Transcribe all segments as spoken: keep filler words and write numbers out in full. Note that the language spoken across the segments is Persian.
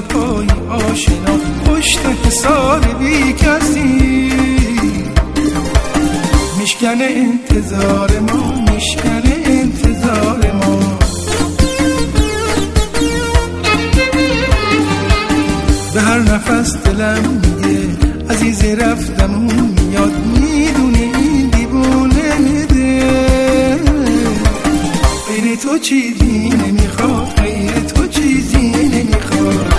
های آشنا پشت حسار بی کسی میشکنه انتظار ما، میشکنه انتظار ما. به هر نفس دلم میگه عزیز رفتمون میاد، میدونه این دیوونه ده غیر تو چیزی نمیخواد، غیر تو چیزی نمیخواد.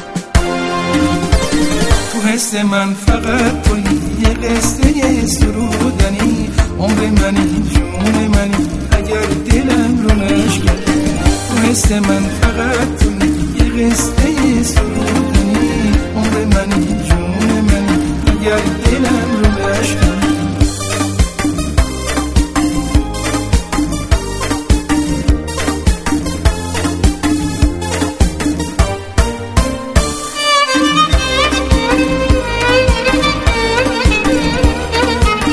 تو حس من فقط توی یه قصه سرودنی، عمر منی جون منی اگر دلم رو نشکنی. تو حس من فقط توی یه قصه سرودنی، عمر منی جون منی اگر دلم رو